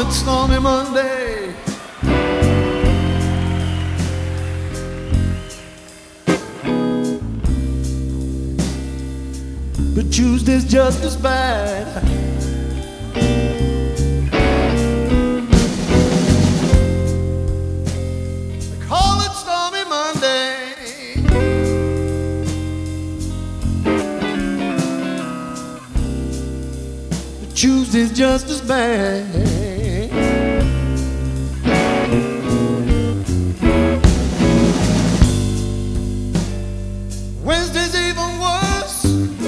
it stormy Monday. But Tuesday's just as bad. They call it stormy Monday. But Tuesday's just as bad. Wednesday's even worse.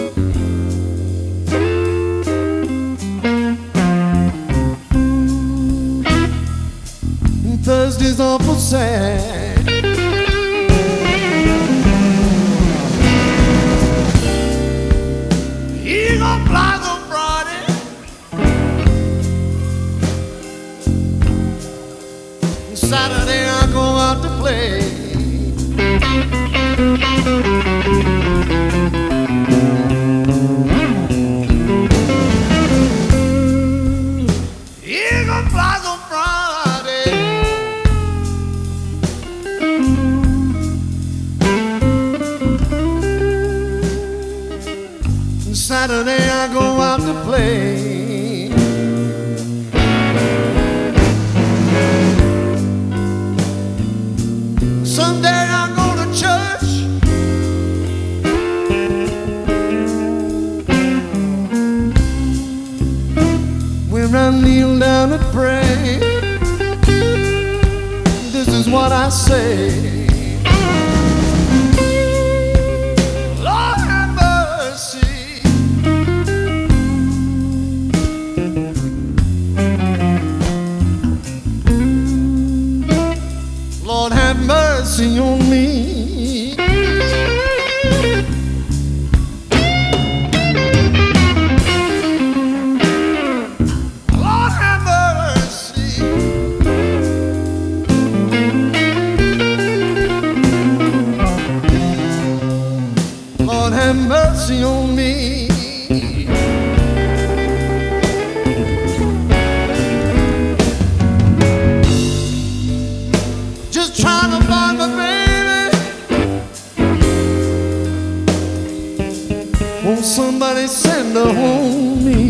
And Thursday's awful sad. Eagle flies on Friday. And Saturday I go out to play. Eagle flies on Friday. And Saturday I go out to play. Sunday I go to church. Where I kneel down and pray. This is what I say. Lord have mercy. Lord have mercy on me. Lord have mercy. Lord have mercy on me. Just trying to find my baby. Won't somebody send her home me?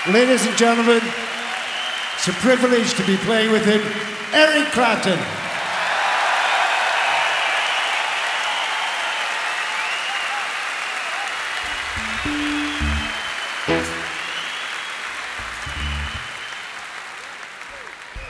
Ladies and gentlemen, it's a privilege to be playing with him, Eric Clapton.